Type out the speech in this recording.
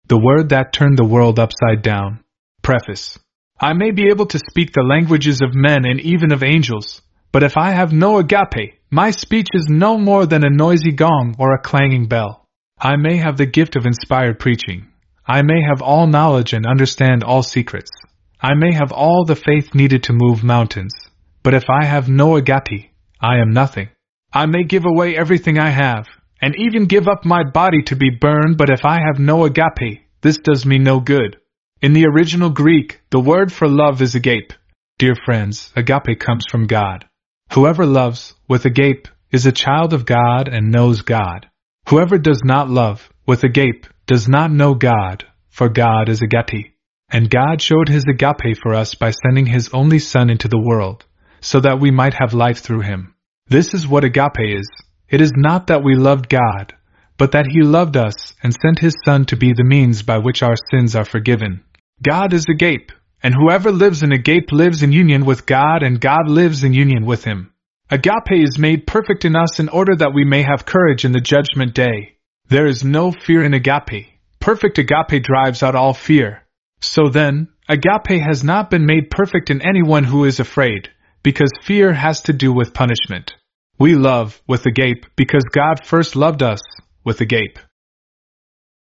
the word that turned the world upside down. Preface. I may be able to speak the languages of men and even of angels, but if I have no agape, my speech is no more than a noisy gong or a clanging bell. I may have the gift of inspired preaching. I may have all knowledge and understand all secrets. I may have all the faith needed to move mountains, but if I have no agape, I am nothing. I may give away everything I have, and even give up my body to be burned, but if I have no agape, this does me no good. In the original Greek, the word for love is agape. Dear friends, agape comes from God. Whoever loves, with agape, is a child of God and knows God. Whoever does not love, with agape, does not know God, for God is agape. And God showed His agape for us by sending His only Son into the world, so that we might have life through Him. This is what agape is. It is not that we loved God, but that He loved us and sent His Son to be the means by which our sins are forgiven. God is agape, and whoever lives in agape lives in union with God, and God lives in union with him. Agape is made perfect in us in order that we may have courage in the judgment day. There is no fear in agape. Perfect agape drives out all fear. So then, agape has not been made perfect in anyone who is afraid, because fear has to do with punishment. We love with agape because God first loved us with agape.